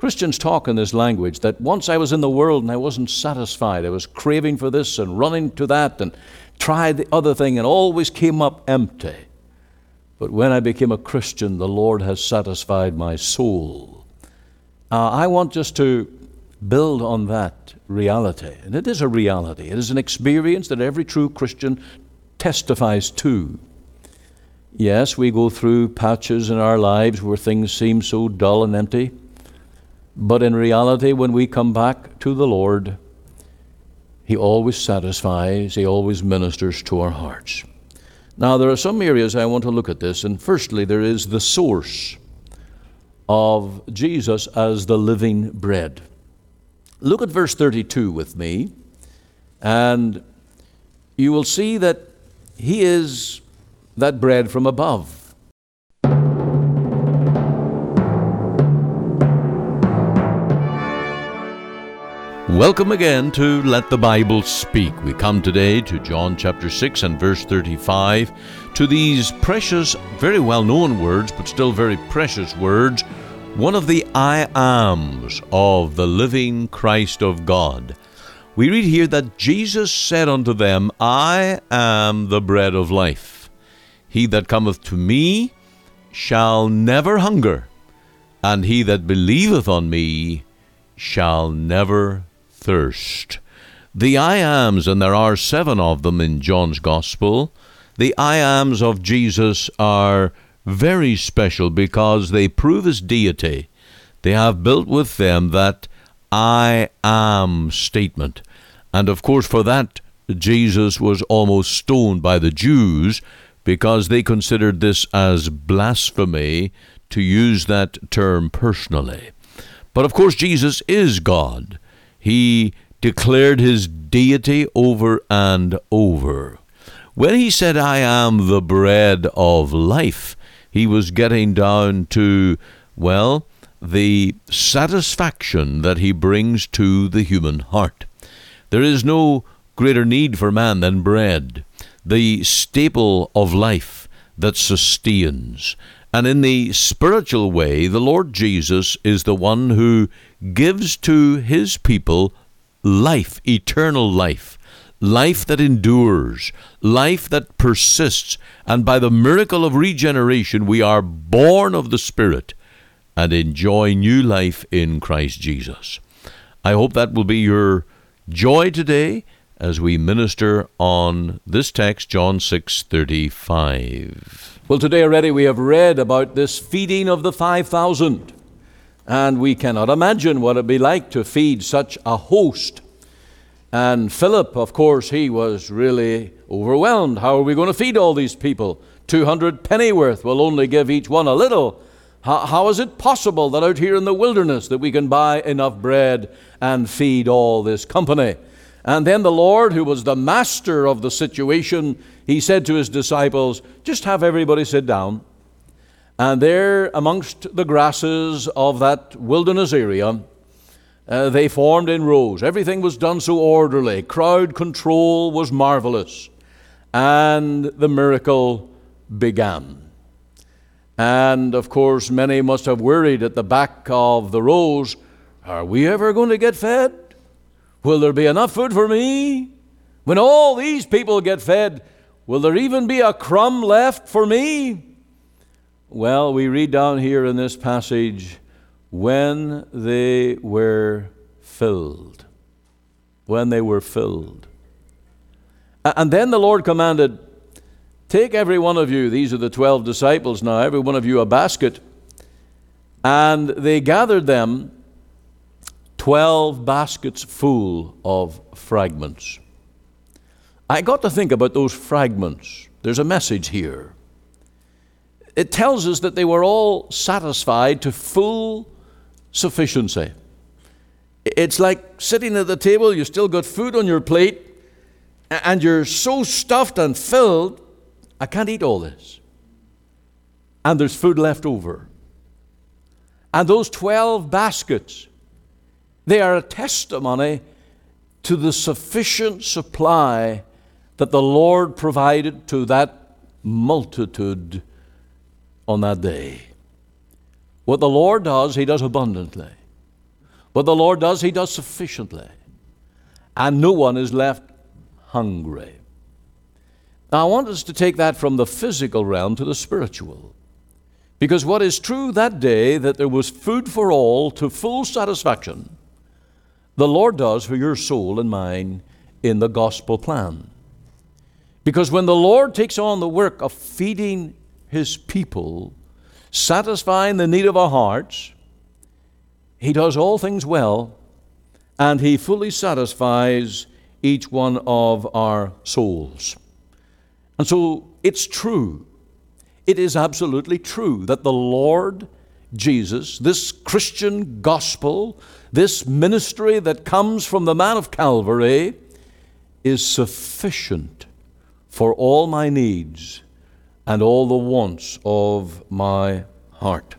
Christians talk in this language that once I was in the world and I wasn't satisfied. I was craving for this and running to that and tried the other thing and always came up empty. But when I became a Christian, the Lord has satisfied my soul. I want just to build on that reality. And it is a reality. It is an experience that every true Christian testifies to. Yes, we go through patches in our lives where things seem so dull and empty. But in reality, when we come back to the Lord, He always satisfies, He always ministers to our hearts. Now, there are some areas I want to look at this, and firstly, there is the source of Jesus as the living bread. Look at verse 32 with me, and you will see that He is that bread from above. Welcome again to Let the Bible Speak. We come today to John chapter 6 and verse 35, to these precious, very well-known words, but still very precious words, one of the I ams of the living Christ of God. We read here that Jesus said unto them, I am the bread of life. He that cometh to me shall never hunger, and he that believeth on me shall never thirst. The I ams, and there are 7 of them in John's Gospel, the I ams of Jesus are very special because they prove His deity. They have built with them that I am statement. And of course, for that, Jesus was almost stoned by the Jews because they considered this as blasphemy to use that term personally. But of course, Jesus is God. He declared His deity over and over. When He said, I am the bread of life, He was getting down to, well, the satisfaction that He brings to the human heart. There is no greater need for man than bread, the staple of life that sustains. And in the spiritual way, the Lord Jesus is the one who gives to His people life, eternal life, life that endures, life that persists. And by the miracle of regeneration, we are born of the Spirit and enjoy new life in Christ Jesus. I hope that will be your joy today as we minister on this text, John 6:35. Well, today already we have read about this feeding of the 5,000, and we cannot imagine what it would be like to feed such a host. And Philip, of course, he was really overwhelmed. How are we going to feed all these people? 200 pennyworth will only give each one a little. How is it possible that out here in the wilderness that we can buy enough bread and feed all this company? And then the Lord, who was the master of the situation, He said to His disciples, just have everybody sit down. And there amongst the grasses of that wilderness area, they formed in rows. Everything was done so orderly. Crowd control was marvelous. And the miracle began. And of course, many must have worried at the back of the rows, are we ever going to get fed? Will there be enough food for me? When all these people get fed, will there even be a crumb left for me? Well, we read down here in this passage, when they were filled. When they were filled. And then the Lord commanded, take every one of you, these are the 12 disciples now, every one of you a basket. And they gathered them 12 baskets full of fragments. I got to think about those fragments. There's a message here. It tells us that they were all satisfied to full sufficiency. It's like sitting at the table, you still got food on your plate, and you're so stuffed and filled, I can't eat all this. And there's food left over. And those 12 baskets, they are a testimony to the sufficient supply that the Lord provided to that multitude on that day. What the Lord does, He does abundantly. What the Lord does, He does sufficiently. And no one is left hungry. Now, I want us to take that from the physical realm to the spiritual. Because what is true that day, that there was food for all to full satisfaction, the Lord does for your soul and mine in the gospel plan. Because when the Lord takes on the work of feeding His people, satisfying the need of our hearts, He does all things well, and He fully satisfies each one of our souls. And so it's true. It is absolutely true that the Lord Jesus, this Christian gospel, this ministry that comes from the man of Calvary, is sufficient for all my needs and all the wants of my heart.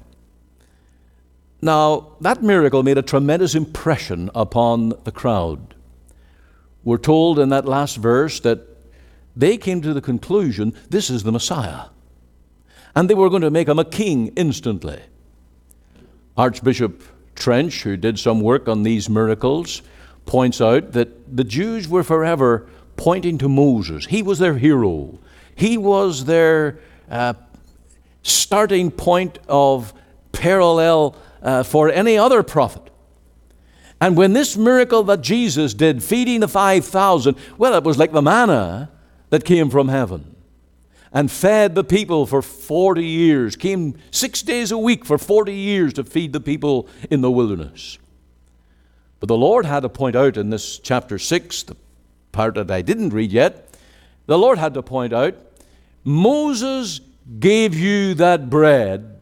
Now, that miracle made a tremendous impression upon the crowd. We're told in that last verse that they came to the conclusion, this is the Messiah. And they were going to make him a king instantly. Archbishop Trench, who did some work on these miracles, points out that the Jews were forever pointing to Moses. He was their hero. He was their starting point of parallel for any other prophet. And when this miracle that Jesus did, feeding the 5,000, well, it was like the manna that came from heaven and fed the people for 40 years, came 6 days a week for 40 years to feed the people in the wilderness. But the Lord had to point out in this chapter 6, the part that I didn't read yet, the Lord had to point out, Moses gave you that bread,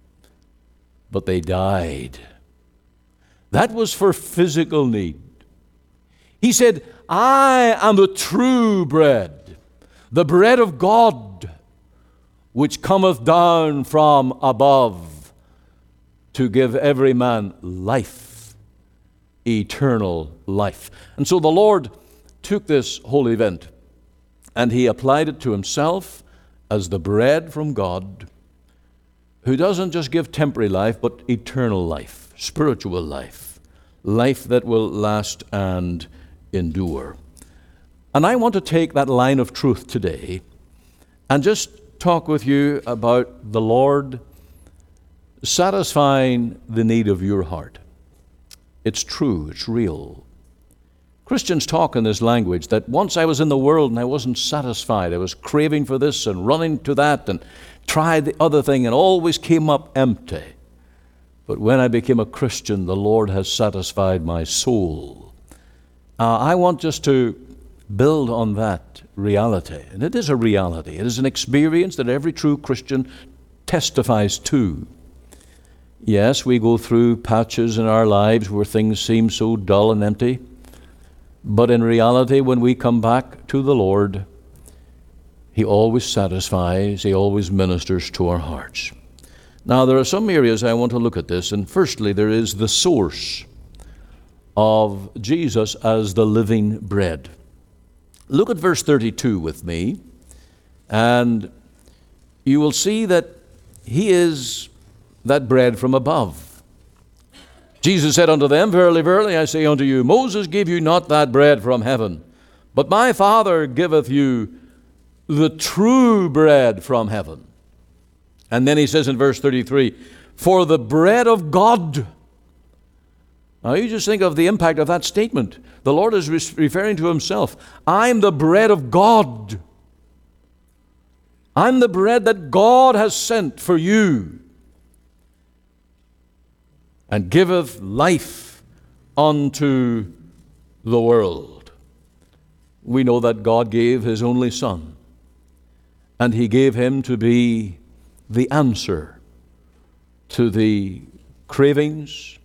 but they died. That was for physical need. He said, I am the true bread, the bread of God, which cometh down from above to give every man life, eternal life. And so the Lord took this whole event and He applied it to Himself as the bread from God, who doesn't just give temporary life, but eternal life, spiritual life, life that will last and endure. And I want to take that line of truth today and just talk with you about the Lord satisfying the need of your heart. It's true, it's real. Christians talk in this language that once I was in the world and I wasn't satisfied. I was craving for this and running to that and tried the other thing and always came up empty. But when I became a Christian, the Lord has satisfied my soul. I want just to build on that reality. And it is a reality. It is an experience that every true Christian testifies to. Yes, we go through patches in our lives where things seem so dull and empty. But in reality, when we come back to the Lord, He always satisfies, He always ministers to our hearts. Now, there are some areas I want to look at this, and firstly, there is the source of Jesus as the living bread. Look at verse 32 with me, and you will see that He is that bread from above. Jesus said unto them, Verily, verily, I say unto you, Moses gave you not that bread from heaven, but my Father giveth you the true bread from heaven. And then He says in verse 33, For the bread of God. Now you just think of the impact of that statement. The Lord is referring to Himself. I'm the bread of God. I'm the bread that God has sent for you, and giveth life unto the world. We know that God gave His only Son, and He gave Him to be the answer to the cravings,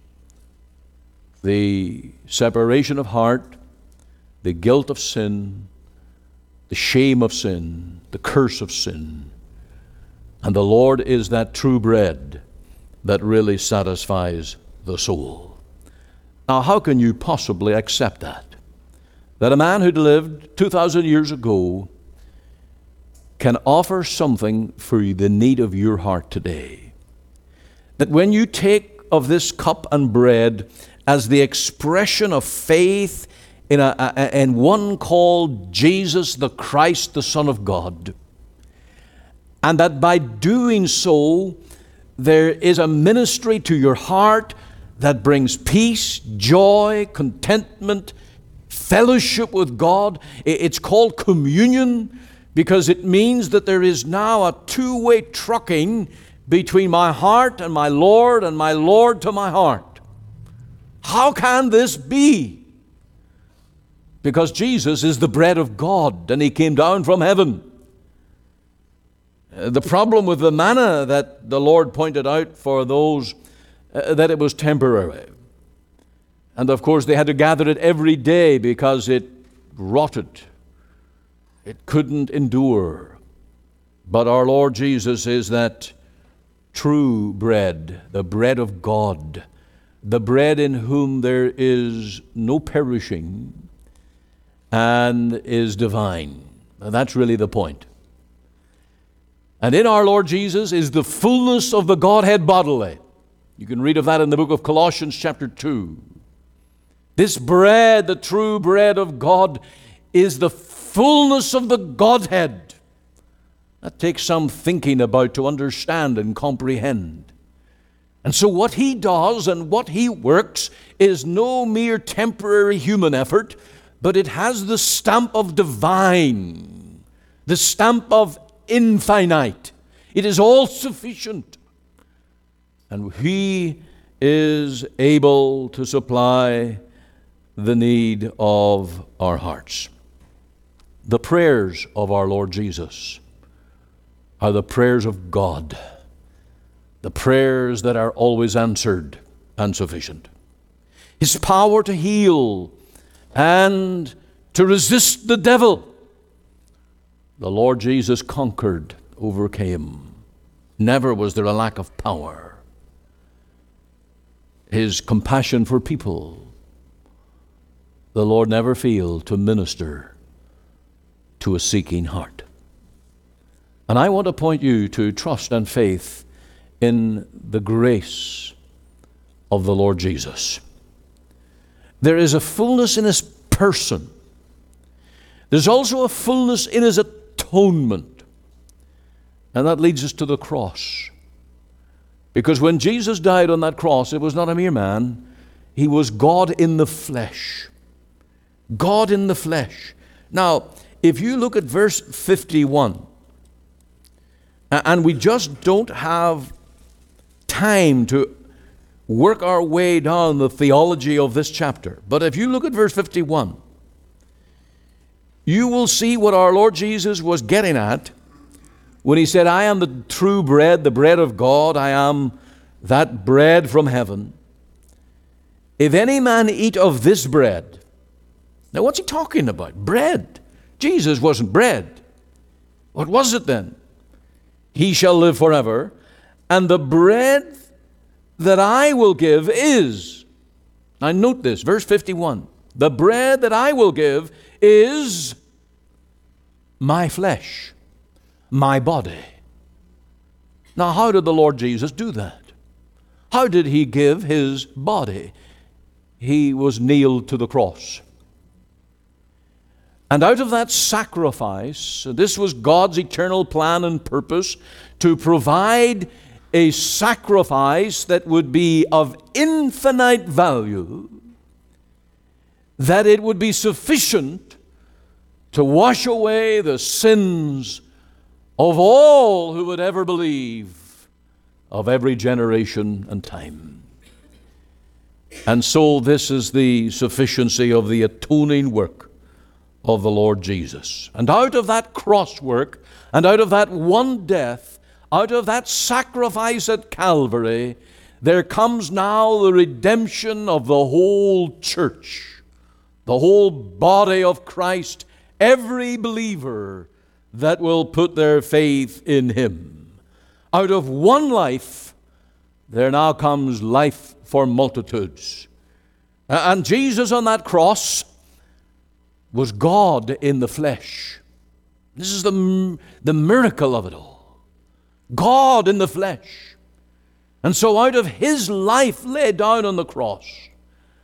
the separation of heart, the guilt of sin, the shame of sin, the curse of sin. And the Lord is that true bread that really satisfies the soul. Now, how can you possibly accept that? That a man who lived 2,000 years ago can offer something for the need of your heart today. That when you take of this cup and bread as the expression of faith in one called Jesus the Christ, the Son of God. And that by doing so, there is a ministry to your heart that brings peace, joy, contentment, fellowship with God. It's called communion because it means that there is now a two-way trucking between my heart and my Lord to my heart. How can this be? Because Jesus is the bread of God and He came down from heaven. The problem with the manna that the Lord pointed out for those, that it was temporary. And of course they had to gather it every day because it rotted. It couldn't endure. But our Lord Jesus is that true bread, the bread of God, the bread in whom there is no perishing and is divine. Now, that's really the point. And in our Lord Jesus is the fullness of the Godhead bodily. You can read of that in the book of Colossians chapter 2. This bread, the true bread of God, is the fullness of the Godhead. That takes some thinking about to understand and comprehend. And so what He does and what He works is no mere temporary human effort, but it has the stamp of divine, the stamp of infinite. It is all sufficient. And He is able to supply the need of our hearts. The prayers of our Lord Jesus are the prayers of God, the prayers that are always answered and sufficient. His power to heal and to resist the devil, the Lord Jesus conquered, overcame. Never was there a lack of power. His compassion for people, the Lord never failed to minister to a seeking heart. And I want to point you to trust and faith in the grace of the Lord Jesus. There is a fullness in His person. There's also a fullness in His atonement. And that leads us to the cross. Because when Jesus died on that cross, it was not a mere man. He was God in the flesh. God in the flesh. Now, if you look at verse 51, and we just don't have time to work our way down the theology of this chapter, but if you look at verse 51, you will see what our Lord Jesus was getting at when He said, I am the true bread, the bread of God. I am that bread from heaven. If any man eat of this bread. Now what's He talking about? Bread. Jesus wasn't bread. What was it then? He shall live forever. And the bread that I will give is. Now note this, verse 51. The bread that I will give is my flesh, my body. Now, how did the Lord Jesus do that? How did He give His body? He was nailed to the cross. And out of that sacrifice, this was God's eternal plan and purpose to provide a sacrifice that would be of infinite value, that it would be sufficient to wash away the sins of all who would ever believe, of every generation and time. And so this is the sufficiency of the atoning work of the Lord Jesus. And out of that cross work, and out of that one death, out of that sacrifice at Calvary, there comes now the redemption of the whole church, the whole body of Christ, every believer that will put their faith in Him. Out of one life, there now comes life for multitudes. And Jesus on that cross was God in the flesh. This is the miracle of it all. God in the flesh. And so out of His life laid down on the cross,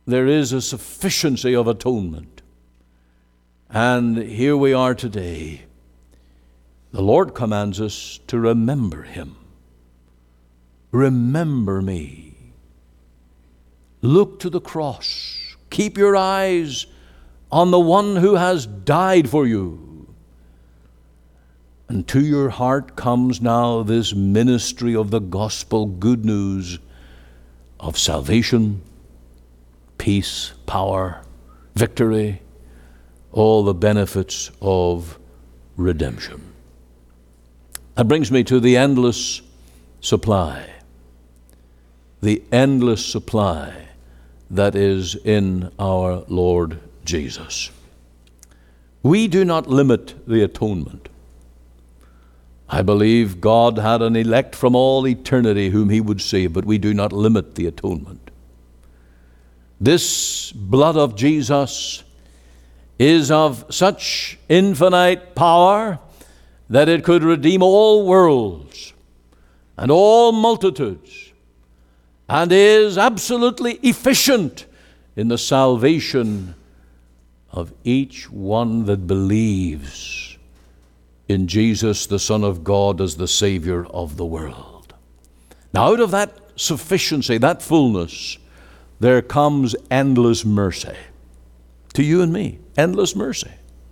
there is a sufficiency of atonement. And here we are today. The Lord commands us to remember Him. Remember me. Look to the cross. Keep your eyes on the one who has died for you. And to your heart comes now this ministry of the gospel, good news of salvation, peace, power, victory, all the benefits of redemption. That brings me to the endless supply. The endless supply that is in our Lord Jesus. We do not limit the atonement. I believe God had an elect from all eternity whom He would save, but we do not limit the atonement. This blood of Jesus is of such infinite power that it could redeem all worlds and all multitudes, and is absolutely efficient in the salvation of each one that believes in Jesus, the Son of God, as the Savior of the world. Now, out of that sufficiency, that fullness, there comes endless mercy to you and me. Endless mercy.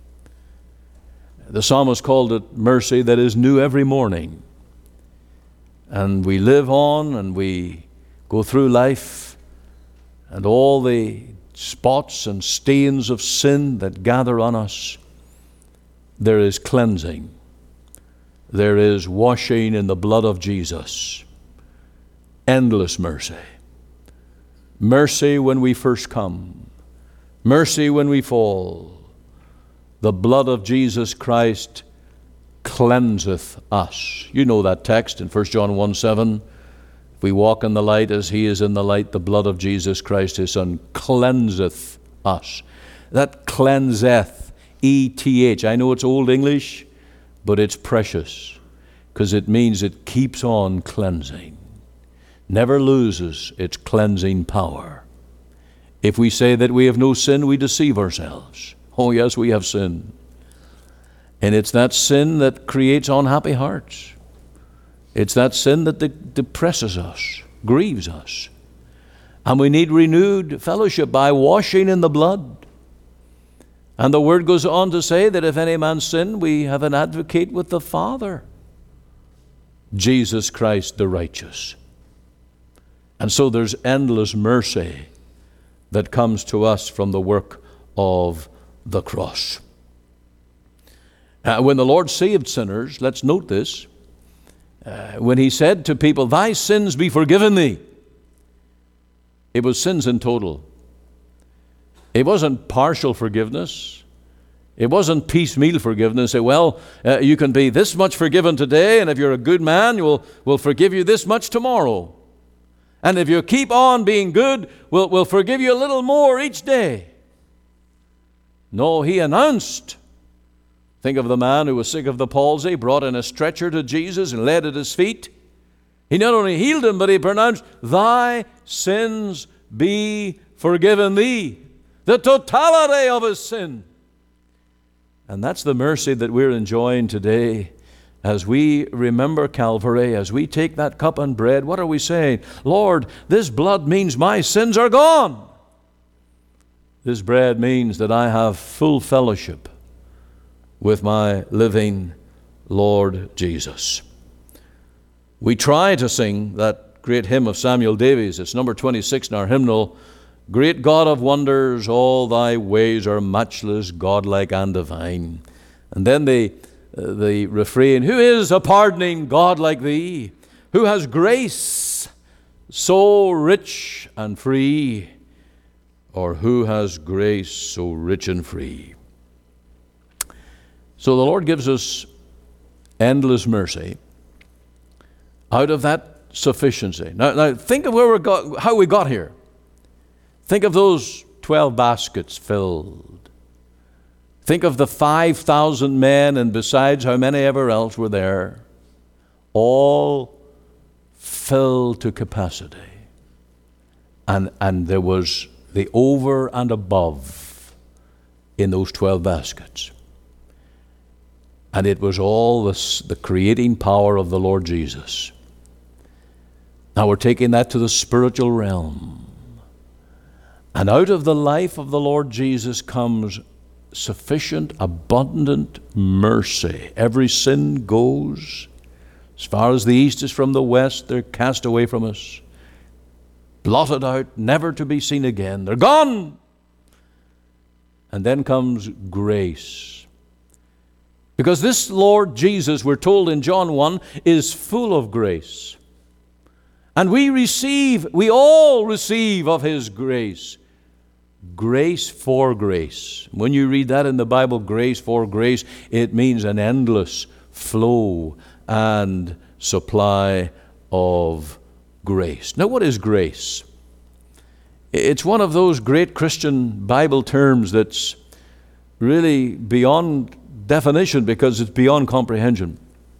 The psalmist called it mercy that is new every morning. And we live on and we go through life, and all the spots and stains of sin that gather on us, there is cleansing. There is washing in the blood of Jesus. Endless mercy. Mercy when we first come. Mercy when we fall. The blood of Jesus Christ cleanseth us. You know that text in 1 John 1:7. If we walk in the light as He is in the light, the blood of Jesus Christ, His Son, cleanseth us. That cleanseth, E-T-H. I know it's Old English, but it's precious because it means it keeps on cleansing. Never loses its cleansing power. If we say that we have no sin, we deceive ourselves. Oh yes, we have sin. And it's that sin that creates unhappy hearts. It's that sin that depresses us, grieves us. And we need renewed fellowship by washing in the blood. And the Word goes on to say that if any man sin, we have an advocate with the Father, Jesus Christ the righteous. And so there's endless mercy that comes to us from the work of the cross. When the Lord saved sinners, let's note this, when He said to people, "Thy sins be forgiven thee," it was sins in total. It wasn't partial forgiveness. It wasn't piecemeal forgiveness. Say, well, you can be this much forgiven today, and if you're a good man, we'll forgive you this much tomorrow. And if you keep on being good, we'll forgive you a little more each day. No, He announced. Think of the man who was sick of the palsy, brought in a stretcher to Jesus and laid at His feet. He not only healed him, but He pronounced, "Thy sins be forgiven thee." The totality of his sin. And that's the mercy that we're enjoying today. As we remember Calvary, as we take that cup and bread, what are we saying? Lord, this blood means my sins are gone. This bread means that I have full fellowship with my living Lord Jesus. We try to sing that great hymn of Samuel Davies. It's number 26 in our hymnal. Great God of wonders, all thy ways are matchless, godlike and divine. And then the refrain, who is a pardoning God like thee, who has grace so rich and free, or who has grace so rich and free. So the Lord gives us endless mercy out of that sufficiency. Now think of how we got here. Think of those 12 baskets filled. Think of the 5,000 men, and besides how many ever else were there, all filled to capacity. And there was the over and above in those 12 baskets. And it was all the creating power of the Lord Jesus. Now we're taking that to the spiritual realm. And out of the life of the Lord Jesus comes sufficient, abundant mercy. Every sin goes. As far as the east is from the west, they're cast away from us. Blotted out, never to be seen again. They're gone. And then comes grace. Because this Lord Jesus, we're told in John 1, is full of grace. And we all receive of His grace. Grace for grace. When you read that in the Bible, grace for grace, it means an endless flow and supply of grace. Now, what is grace? It's one of those great Christian Bible terms that's really beyond definition because it's beyond comprehension.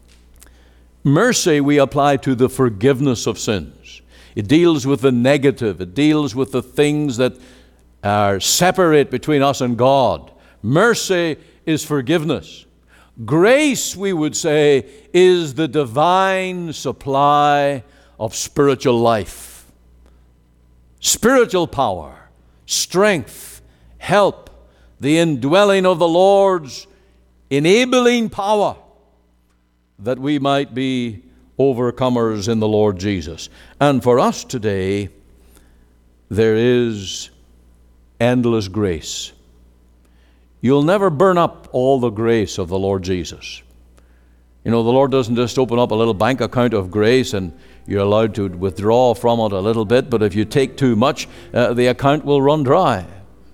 Mercy we apply to the forgiveness of sins. It deals with the negative. It deals with the things that are separate between us and God. Mercy is forgiveness. Grace, we would say, is the divine supply of spiritual life. Spiritual power, strength, help, the indwelling of the Lord's enabling power that we might be overcomers in the Lord Jesus. And for us today, there is endless grace. You'll never burn up all the grace of the Lord Jesus. You know, the Lord doesn't just open up a little bank account of grace and you're allowed to withdraw from it a little bit, but if you take too much, the account will run dry.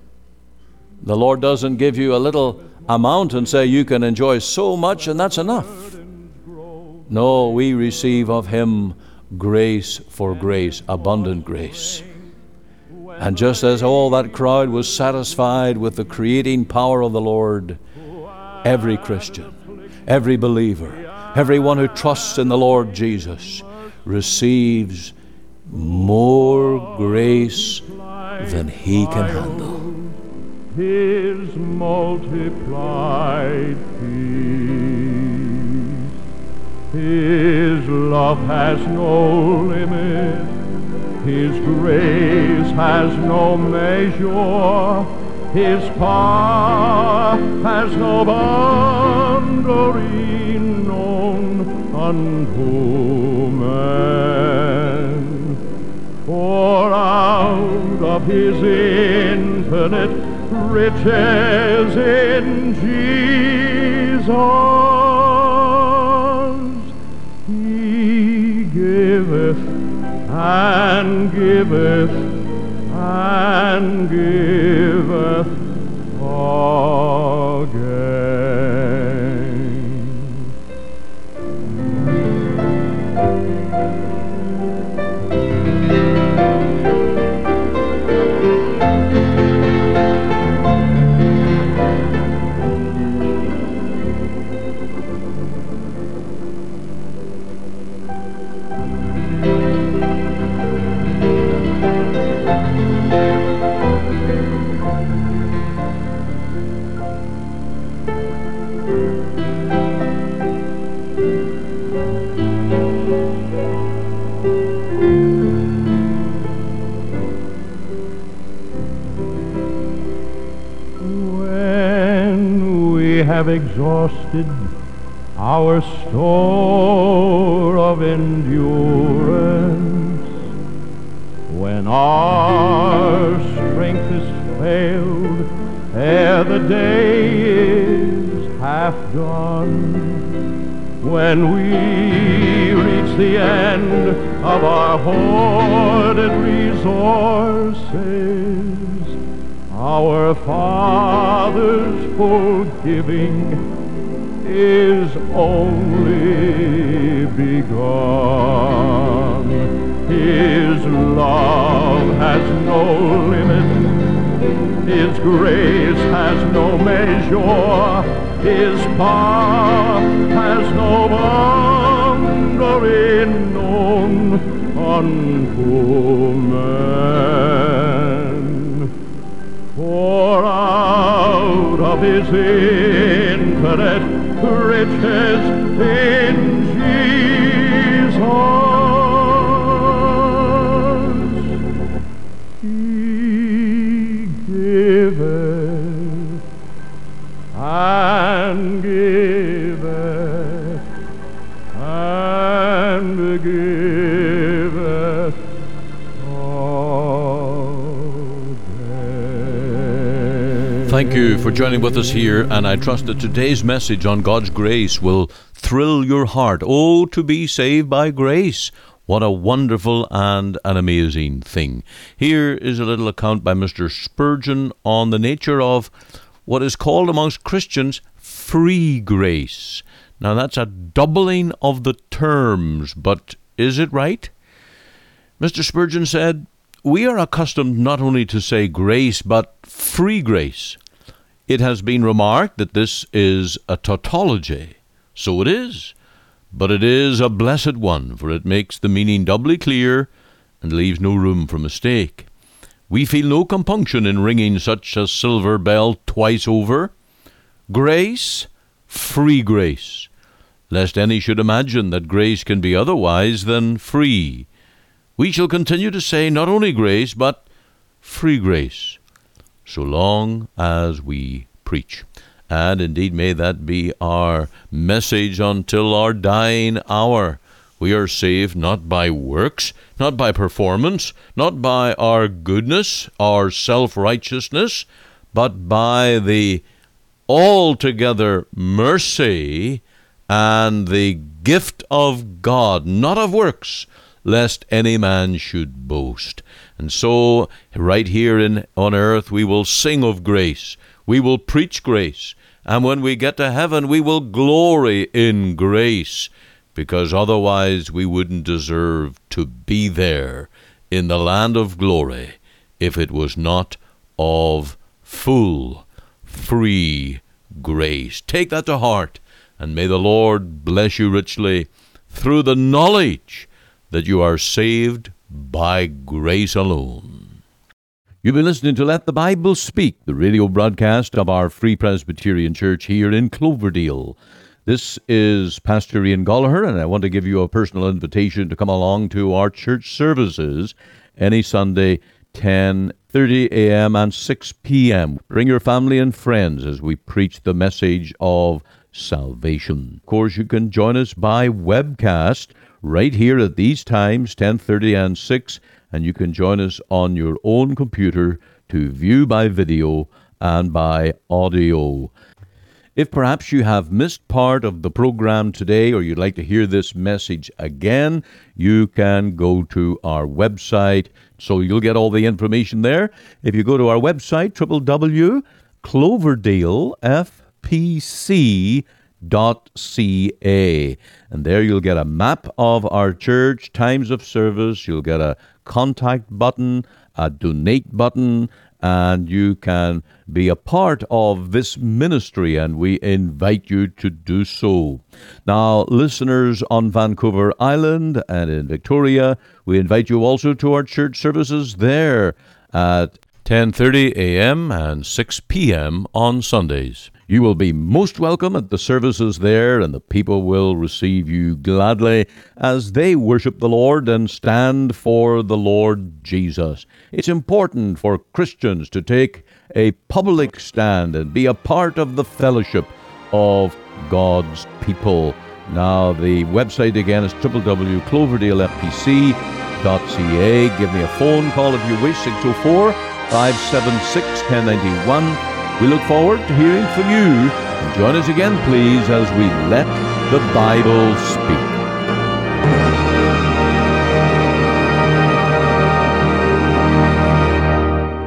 The Lord doesn't give you a little amount and say you can enjoy so much and that's enough. No, we receive of Him grace for grace, abundant grace. And just as all that crowd was satisfied with the creating power of the Lord, every Christian, every believer, everyone who trusts in the Lord Jesus receives more grace than he can handle. His multiplied peace, His love has no limit, His grace has no measure, His power has no boundary known unto man. For out of His infinite riches in Jesus, He giveth and giveth and giveth again. Have exhausted our store of endurance, when our strength is failed ere the day is half done, when we reach the end of our hoarded resources, our Father's forgiving is only begun. His love has no limit, His grace has no measure, His power has no boundary known unto man. His infinite riches in Jesus. He giveth and giveth and giveth all day. Thank you for joining with us here, and I trust that today's message on God's grace will thrill your heart. Oh, to be saved by grace. What a wonderful and an amazing thing. Here is a little account by Mr. Spurgeon on the nature of what is called amongst Christians free grace. Now that's a doubling of the terms, but is it right? Mr. Spurgeon said, "We are accustomed not only to say grace, but free grace. It has been remarked that this is a tautology. So it is. But it is a blessed one, for it makes the meaning doubly clear and leaves no room for mistake. We feel no compunction in ringing such a silver bell twice over. Grace, free grace, lest any should imagine that grace can be otherwise than free. We shall continue to say not only grace, but free grace, so long as we preach." And indeed, may that be our message until our dying hour. We are saved not by works, not by performance, not by our goodness, our self-righteousness, but by the altogether mercy and the gift of God, not of works, lest any man should boast. And so, right here on earth, we will sing of grace. We will preach grace. And when we get to heaven, we will glory in grace, because otherwise we wouldn't deserve to be there in the land of glory if it was not of full, free grace. Take that to heart, and may the Lord bless you richly through the knowledge that you are saved by grace alone. You've been listening to Let the Bible Speak, the radio broadcast of our Free Presbyterian Church here in Cloverdale. This is Pastor Ian Gallagher, and I want to give you a personal invitation to come along to our church services any Sunday, 10:30 a.m. and 6 p.m. Bring your family and friends as we preach the message of salvation. Of course, you can join us by webcast right here at these times, 10:30 and 6, and you can join us on your own computer to view by video and by audio. If perhaps you have missed part of the program today, or you'd like to hear this message again, you can go to our website, so you'll get all the information there. If you go to our website, www.cloverdalepc.ca, and there you'll get a map of our church, times of service, you'll get a contact button, a donate button, and you can be a part of this ministry, and we invite you to do so. Now, listeners on Vancouver Island and in Victoria, we invite you also to our church services there at 10:30 a.m. and 6 p.m. on Sundays. You will be most welcome at the services there, and the people will receive you gladly as they worship the Lord and stand for the Lord Jesus. It's important for Christians to take a public stand and be a part of the fellowship of God's people. Now, the website again is www.cloverdalepc.ca. Give me a phone call if you wish, 604-576-1091. We look forward to hearing from you. And join us again, please, as we let the Bible speak.